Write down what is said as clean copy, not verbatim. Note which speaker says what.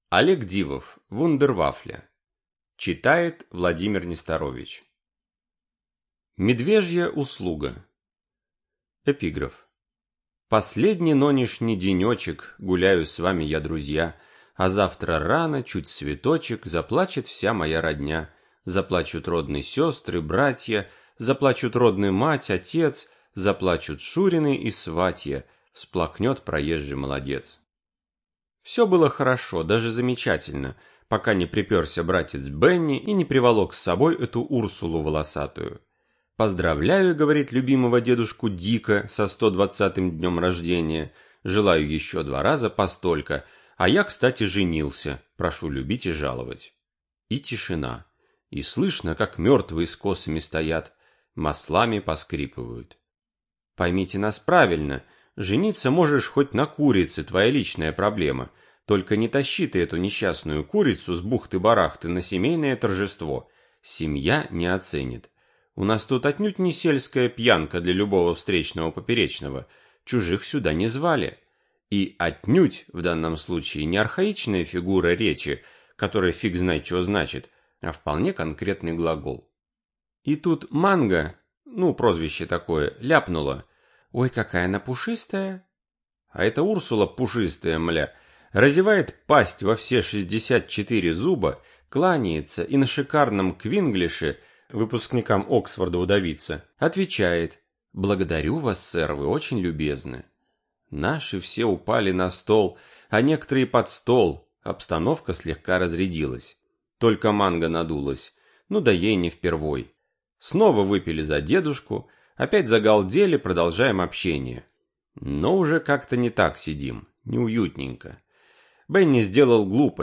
Speaker 1: Олег Дивов, вундервафля. Читает Владимир Несторович. Медвежья услуга. Эпиграф. Последний нонешний денечек гуляю с вами я, друзья, а завтра рано, чуть цветочек, заплачет вся моя родня. Заплачут родные сестры, братья, заплачут родная мать, отец, заплачут шурины и сватья, всплакнет проезжий молодец. Все было хорошо, даже замечательно, пока не приперся братец Бенни и не приволок с собой эту Урсулу волосатую. «Поздравляю, — говорит, — любимого дедушку Дика со 120-м днем рождения, желаю еще 2 раза постолько, а я, кстати, женился, прошу любить и жаловать». И тишина, и слышно, как мертвые с косами стоят, маслами поскрипывают. Поймите нас правильно, жениться можешь хоть на курице, твоя личная проблема, только не тащи ты эту несчастную курицу с бухты-барахты на семейное торжество, семья не оценит. У нас тут отнюдь не сельская пьянка для любого встречного поперечного, чужих сюда не звали. И отнюдь в данном случае не архаичная фигура речи, которая фиг знает чего значит, а вполне конкретный глагол. И тут Манго, прозвище такое, ляпнула: «Ой, какая она пушистая!» А эта Урсула пушистая, мля, разевает пасть во все 64 зуба, кланяется и на шикарном квинглише выпускникам Оксфорда удавиться, отвечает: «Благодарю вас, сэр, вы очень любезны». Наши все упали на стол, а некоторые под стол, обстановка слегка разрядилась. Только Манго надулась, да ей не впервой. Снова выпили за дедушку, опять загалдели, продолжаем общение. Но уже как-то не так сидим, неуютненько. Бенни сделал глупость.